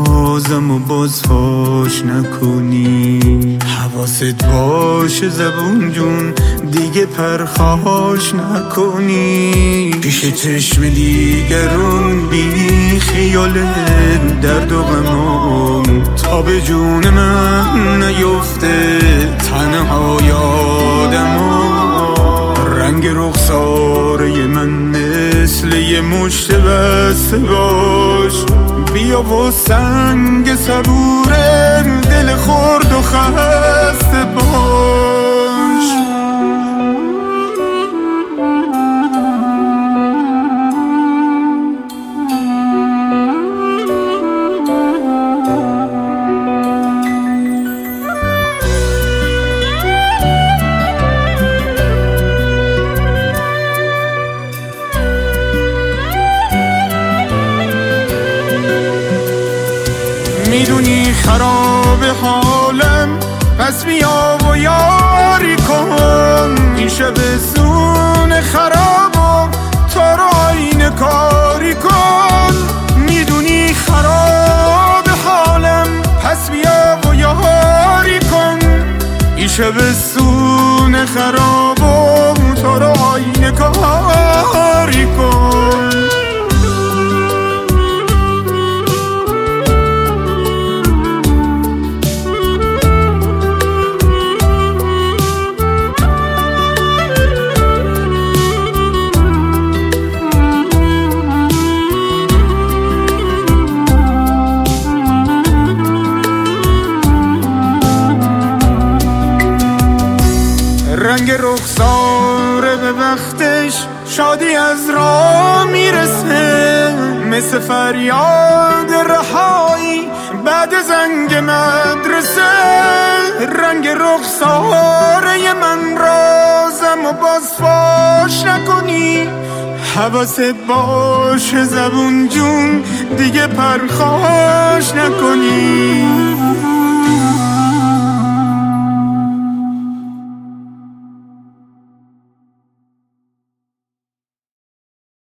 رازم و باز فاش نکنی. حواست باشه زبون جون دیگه پرخاش نکنی. پیش چشم دیگرون بی خیال درد و غمام تا به جون من نیفته تنها یادم. رنگ رخساره من مثل یه مشت بسته باش. بیا و سنگ صبور دل خورد و خسته باش. میدونی خراب حالم پس بیا و یاری کن. این شب زون خرابم تو رو آینه کاری کن. میدونی خراب حالم پس بیا و یاری کن. این شب زون خرابم تو رو آینه کاری کن. رنگ رخساره به وقتش شادی از راه میرسه. مثل فریاد رهایی بعد زنگ مدرسه. رنگ رخساره من رازم و باز فاش نکنی. حواست باشه زبون جون دیگه پرخاش نکنی.